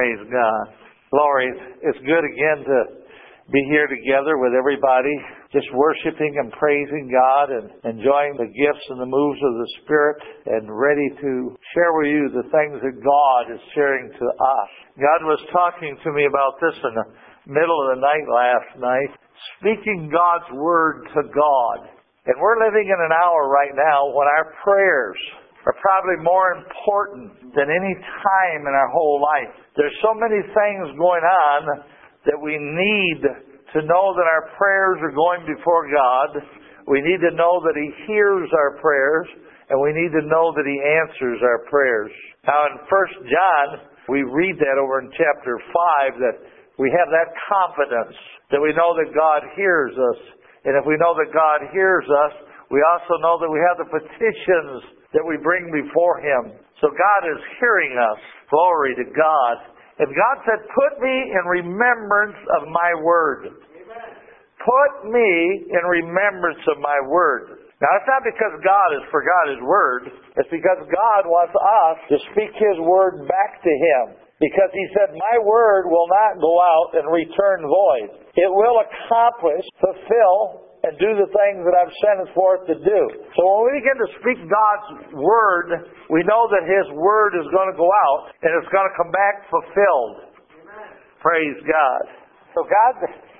Praise God. Glory. It's good again to be here together with everybody, just worshiping and praising God and enjoying the gifts and the moves of the Spirit and ready to share with you the things that God is sharing to us. God was talking to me about this in the middle of the night last night, speaking God's Word to God. And we're living in an hour right now when our prayers are probably more important than any time in our whole life. There's so many things going on that we need to know that our prayers are going before God. We need to know that He hears our prayers, and we need to know that He answers our prayers. Now in 1 John, we read that over in chapter 5, that we have that confidence that we know that God hears us. And if we know that God hears us, we also know that we have the petitions that we bring before Him. So God is hearing us. Glory to God. And God said, put me in remembrance of my word. Amen. Put me in remembrance of my word. Now, it's not because God has forgot His word. It's because God wants us to speak His word back to Him. Because He said, my word will not go out and return void. It will accomplish, fulfill, and do the things that I've sent it forth to do. So when we begin to speak God's Word, we know that His Word is going to go out and it's going to come back fulfilled. Amen. Praise God. So God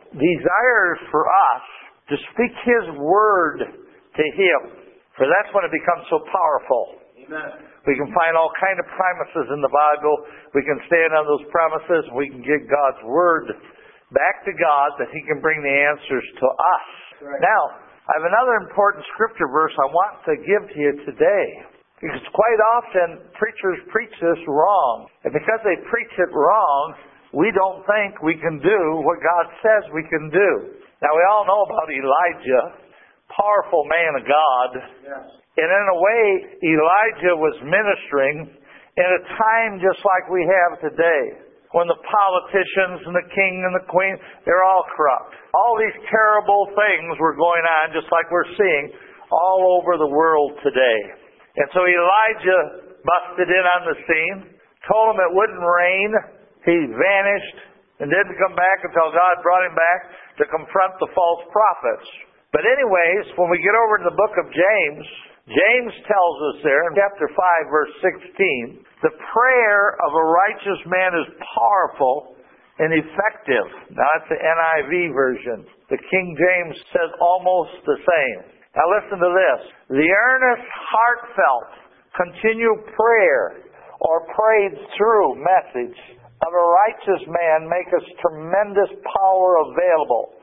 desires for us to speak His Word to Him. For that's when it becomes so powerful. Amen. We can find all kind of promises in the Bible. We can stand on those promises. We can get God's Word back to God that He can bring the answers to us. Right. Now, I have another important scripture verse I want to give to you today. Because quite often, preachers preach this wrong. And because they preach it wrong, we don't think we can do what God says we can do. Now, we all know about Elijah, powerful man of God. Yes. And in a way, Elijah was ministering in a time just like we have today, when the politicians and the king and the queen, they're all corrupt. All these terrible things were going on, just like we're seeing all over the world today. And so Elijah busted in on the scene, told them it wouldn't rain. He vanished and didn't come back until God brought him back to confront the false prophets. But anyways, when we get over to the book of James, James tells us there in chapter 5, verse 16, the prayer of a righteous man is powerful and effective. Now that's the NIV version. The King James says almost the same. Now listen to this. The earnest, heartfelt, continual prayer or prayed through message of a righteous man makes tremendous power available,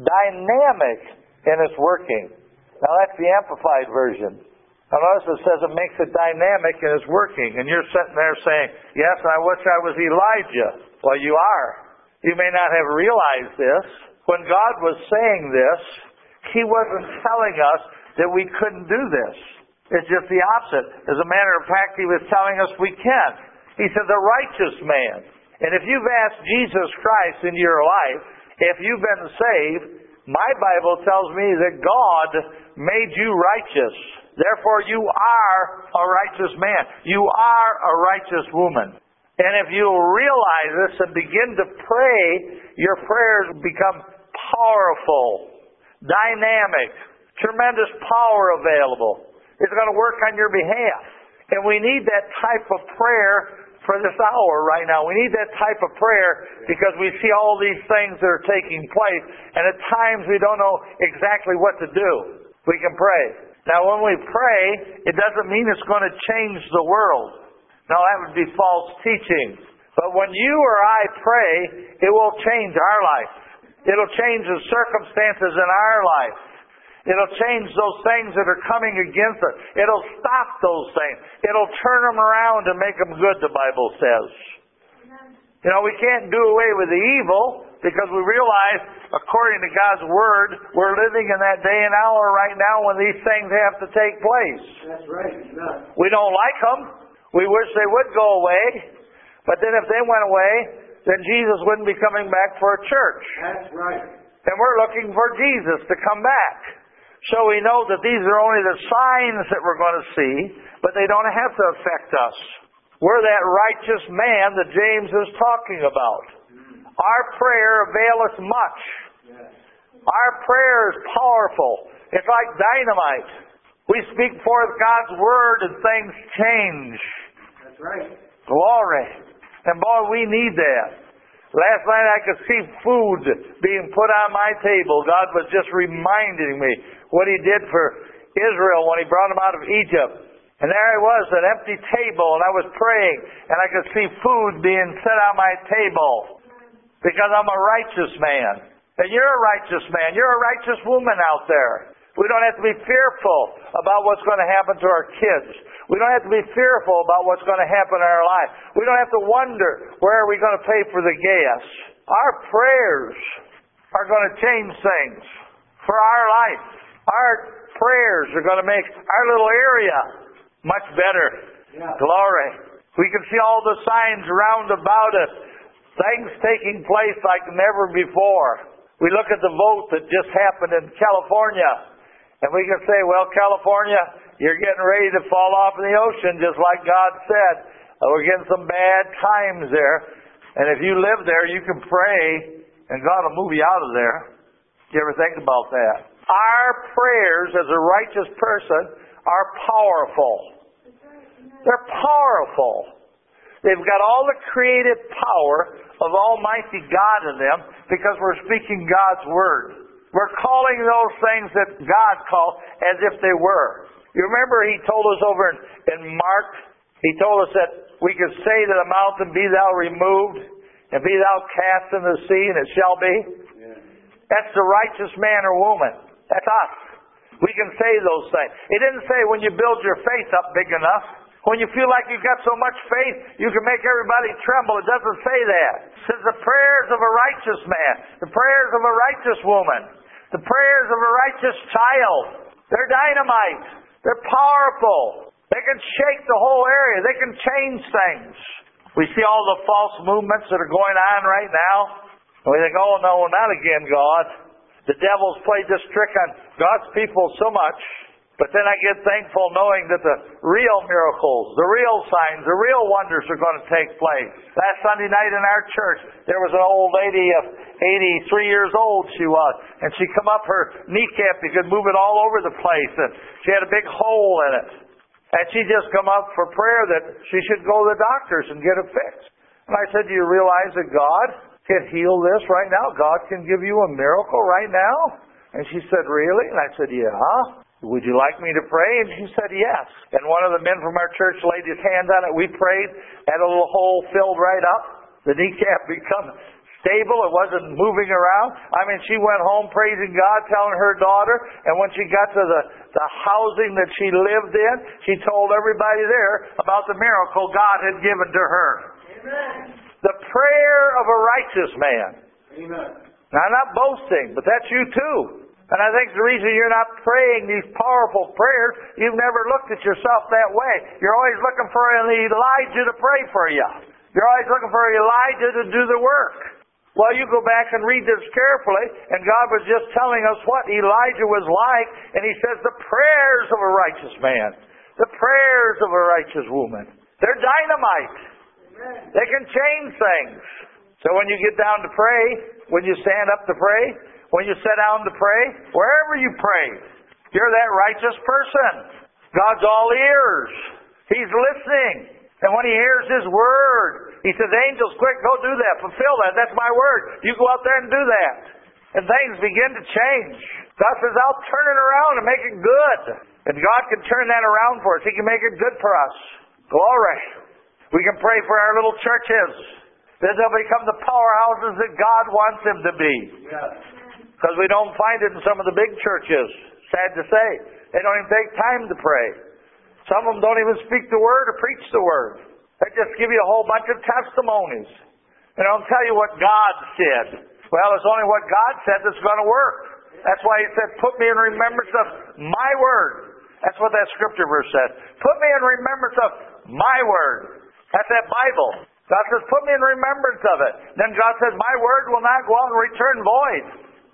dynamic in its working. Now that's the Amplified version. Now notice it says it makes it dynamic and it's working. And you're sitting there saying, yes, I wish I was Elijah. Well, you are. You may not have realized this. When God was saying this, He wasn't telling us that we couldn't do this. It's just the opposite. As a matter of fact, He was telling us we can. He said, the righteous man. And if you've asked Jesus Christ into your life, if you've been saved, my Bible tells me that God made you righteous. Therefore, you are a righteous man. You are a righteous woman. And if you realize this and begin to pray, your prayers become powerful, dynamic, tremendous power available. It's going to work on your behalf. And we need that type of prayer for this hour right now. We need that type of prayer because we see all these things that are taking place. And at times we don't know exactly what to do. We can pray. Now, when we pray, it doesn't mean it's going to change the world. No, that would be false teaching. But when you or I pray, it will change our life. It'll change the circumstances in our life. It'll change those things that are coming against us. It'll stop those things. It'll turn them around and make them good, the Bible says. You know, we can't do away with the evil because we realize, according to God's Word, we're living in that day and hour right now when these things have to take place. That's right. Yeah. We don't like them. We wish they would go away. But then if they went away, then Jesus wouldn't be coming back for a church. That's right. And we're looking for Jesus to come back. So we know that these are only the signs that we're going to see, but they don't have to affect us. We're that righteous man that James is talking about. Our prayer availeth much. Our prayer is powerful. It's like dynamite. We speak forth God's Word and things change. That's right. Glory. And boy, we need that. Last night I could see food being put on my table. God was just reminding me what He did for Israel when He brought them out of Egypt. And there I was, an empty table, and I was praying, and I could see food being set on my table. Because I'm a righteous man. And you're a righteous man. You're a righteous woman out there. We don't have to be fearful about what's going to happen to our kids. We don't have to be fearful about what's going to happen in our life. We don't have to wonder where are we going to pay for the gas. Our prayers are going to change things for our life. Our prayers are going to make our little area much better. Yeah. Glory. We can see all the signs round about us. Things taking place like never before. We look at the vote that just happened in California. And we can say, well, California, you're getting ready to fall off in the ocean just like God said. We're getting some bad times there. And if you live there, you can pray and God will move you out of there. Do you ever think about that? Our prayers as a righteous person are powerful. They're powerful. They've got all the creative power of Almighty God in them because we're speaking God's Word. We're calling those things that God called as if they were. You remember He told us over in Mark, He told us that we could say to the mountain, be thou removed, and be thou cast in the sea, and it shall be. Yeah. That's the righteous man or woman. That's us. We can say those things. It didn't say when you build your faith up big enough. When you feel like you've got so much faith, you can make everybody tremble. It doesn't say that. It says the prayers of a righteous man, the prayers of a righteous woman, the prayers of a righteous child. They're dynamite. They're powerful. They can shake the whole area. They can change things. We see all the false movements that are going on right now. And we think, oh no, not again, God. The devil's played this trick on God's people so much. But then I get thankful knowing that the real miracles, the real signs, the real wonders are going to take place. Last Sunday night in our church, there was an old lady of 83 years old she was. And she come up, her kneecap, you could move it all over the place. And she had a big hole in it. And she just come up for prayer that she should go to the doctors and get it fixed. And I said, do you realize that God can heal this right now? God can give you a miracle right now? And she said, really? And I said, yeah. Would you like me to pray? And she said, yes. And one of the men from our church laid his hand on it. We prayed. Had a little hole filled right up. The kneecap become stable. It wasn't moving around. I mean, she went home praising God, telling her daughter. And when she got to the housing that she lived in, she told everybody there about the miracle God had given to her. Amen. The prayer of a righteous man. Amen. Now, I'm not boasting, but that's you too. And I think the reason you're not praying these powerful prayers, you've never looked at yourself that way. You're always looking for an Elijah to pray for you. You're always looking for Elijah to do the work. Well, you go back and read this carefully, and God was just telling us what Elijah was like, and He says the prayers of a righteous man, the prayers of a righteous woman, they're dynamite. Amen. They can change things. So when you get down to pray, when you stand up to pray, when you sit down to pray, wherever you pray, you're that righteous person. God's all ears. He's listening. And when He hears His word, He says, angels, quick, go do that. Fulfill that. That's my word. You go out there and do that. And things begin to change. God says, I'll turn it around and make it good. And God can turn that around for us. He can make it good for us. Glory. We can pray for our little churches. That they'll become the powerhouses that God wants them to be. Yes. Because we don't find it in some of the big churches. Sad to say. They don't even take time to pray. Some of them don't even speak the Word or preach the Word. They just give you a whole bunch of testimonies. And don't tell you what God said. Well, it's only what God said that's going to work. That's why He said, put me in remembrance of my Word. That's what that scripture verse said. Put me in remembrance of my Word. That's that Bible. God says, put me in remembrance of it. Then God says, my Word will not go out and return void.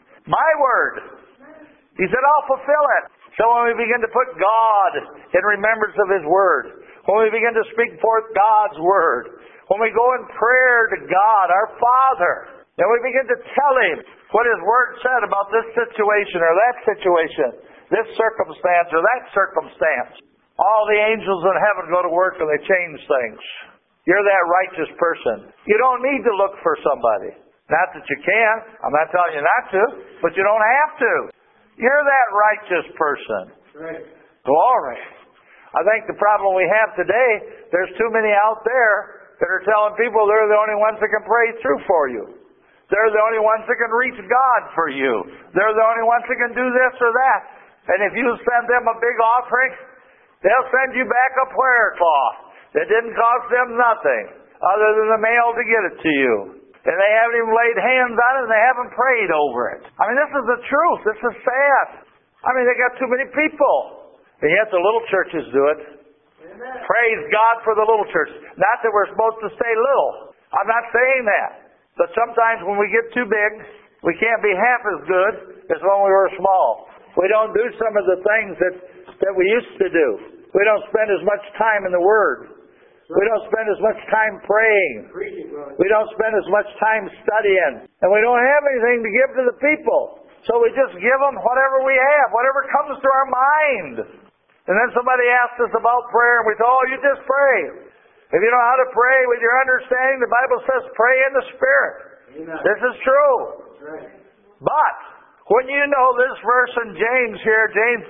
My word. He said, I'll fulfill it. So when we begin to put God in remembrance of His word, when we begin to speak forth God's Word, when we go in prayer to God, our Father, and we begin to tell Him what His Word said about this situation or that situation, this circumstance or that circumstance, all the angels in heaven go to work and they change things. You're that righteous person. You don't need to look for somebody. Not that you can't. I'm not telling you not to, but you don't have to. You're that righteous person. Right. Glory. I think the problem we have today, there's too many out there that are telling people they're the only ones that can pray through for you. They're the only ones that can reach God for you. They're the only ones that can do this or that. And if you send them a big offering, they'll send you back a prayer cloth that didn't cost them nothing other than the mail to get it to you. And they haven't even laid hands on it and they haven't prayed over it. I mean, this is the truth. This is sad. I mean, they got too many people. And yet the little churches do it. Amen. Praise God for the little churches. Not that we're supposed to stay little. I'm not saying that. But sometimes when we get too big, we can't be half as good as when we were small. We don't do some of the things that we used to do. We don't spend as much time in the Word. We don't spend as much time praying. We don't spend as much time studying. And we don't have anything to give to the people. So we just give them whatever we have, whatever comes to our mind. And then somebody asks us about prayer and we say, oh, you just pray. If you know how to pray with your understanding, the Bible says pray in the Spirit. Amen. This is true. That's right. But when you know this verse in James here, James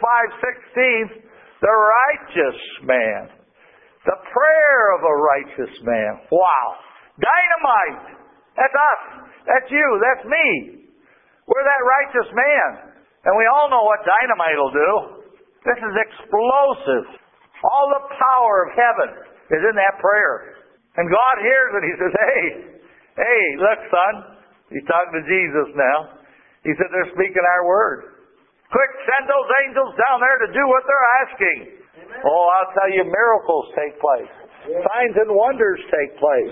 5:16, the righteous man, the prayer of a righteous man. Wow. Dynamite. That's us. That's you. That's me. We're that righteous man. And we all know what dynamite will do. This is explosive. All the power of heaven is in that prayer. And God hears it. He says, hey, look, son. He's talking to Jesus now. He said, they're speaking our word. Quick, send those angels down there to do what they're asking. Amen. Oh, I'll tell you, miracles take place. Yeah. Signs and wonders take place.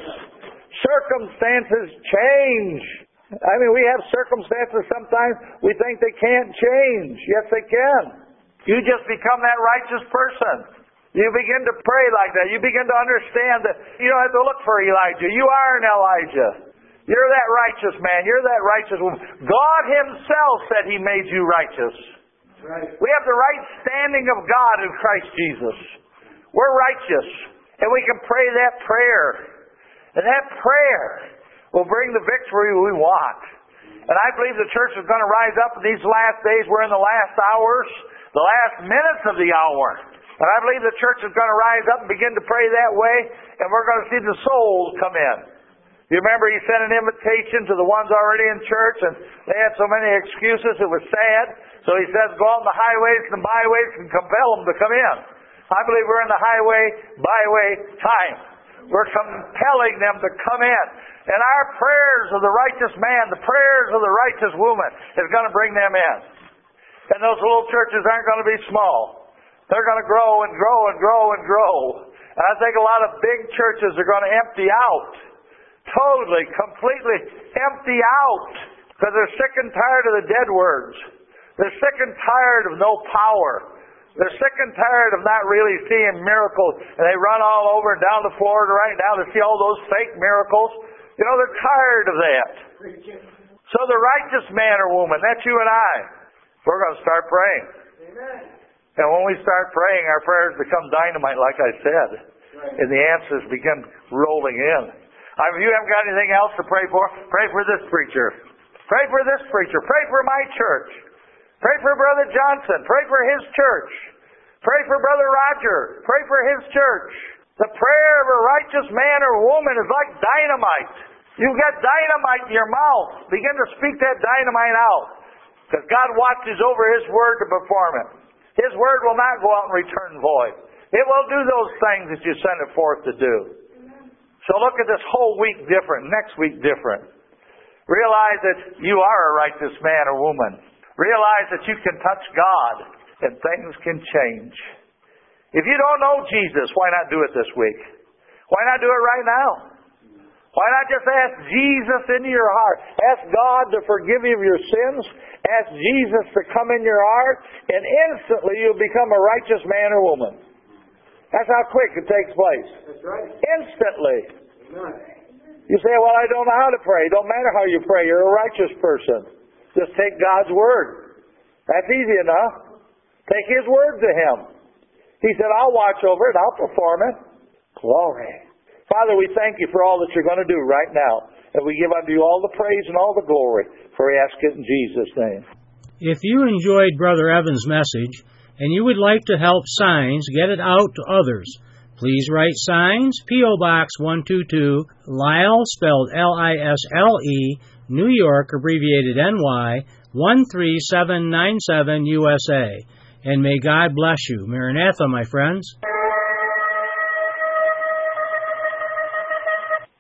Circumstances change. I mean, we have circumstances sometimes we think they can't change. Yes, they can. You just become that righteous person. You begin to pray like that. You begin to understand that you don't have to look for Elijah. You are an Elijah. You're that righteous man. You're that righteous woman. God Himself said He made you righteous. Right. We have the right standing of God in Christ Jesus. We're righteous. And we can pray that prayer. And that prayer will bring the victory we want. And I believe the church is going to rise up in these last days. We're in the last hours, the last minutes of the hour. And I believe the church is going to rise up and begin to pray that way. And we're going to see the souls come in. You remember He sent an invitation to the ones already in church, and they had so many excuses, it was sad. So He says, go out in the highways and byways and compel them to come in. I believe we're in the highway, byway time. We're compelling them to come in. And our prayers of the righteous man, the prayers of the righteous woman, is going to bring them in. And those little churches aren't going to be small. They're going to grow and grow and grow and grow. And I think a lot of big churches are going to empty out. Totally, completely empty out. Because they're sick and tired of the dead words. They're sick and tired of no power. They're sick and tired of not really seeing miracles. And they run all over and down to Florida right now to see all those fake miracles. You know, they're tired of that. So the righteous man or woman, that's you and I, we're going to start praying. Amen. And when we start praying, our prayers become dynamite, like I said. Right. And the answers begin rolling in. If you haven't got anything else to pray for this preacher. Pray for this preacher. Pray for my church. Pray for Brother Johnson. Pray for his church. Pray for Brother Roger. Pray for his church. The prayer of a righteous man or woman is like dynamite. You've got dynamite in your mouth. Begin to speak that dynamite out. Because God watches over His Word to perform it. His Word will not go out and return void. It will do those things that you send it forth to do. So look at this whole week different, next week different. Realize that you are a righteous man or woman. Realize that you can touch God and things can change. If you don't know Jesus, why not do it this week? Why not do it right now? Why not just ask Jesus into your heart? Ask God to forgive you of your sins. Ask Jesus to come in your heart, and instantly you'll become a righteous man or woman. That's how quick it takes place. That's right. Instantly. Amen. You say, well, I don't know how to pray. It don't matter how you pray. You're a righteous person. Just take God's Word. That's easy enough. Take His Word to Him. He said, I'll watch over it. I'll perform it. Glory. Father, we thank You for all that You're going to do right now. And we give unto You all the praise and all the glory. For we ask it in Jesus' name. If you enjoyed Brother Evan's message and you would like to help Signs get it out to others, please write Signs, P.O. Box 122, Lisle, spelled Lisle, New York, abbreviated NY, 13797 USA. And may God bless you. Maranatha, my friends.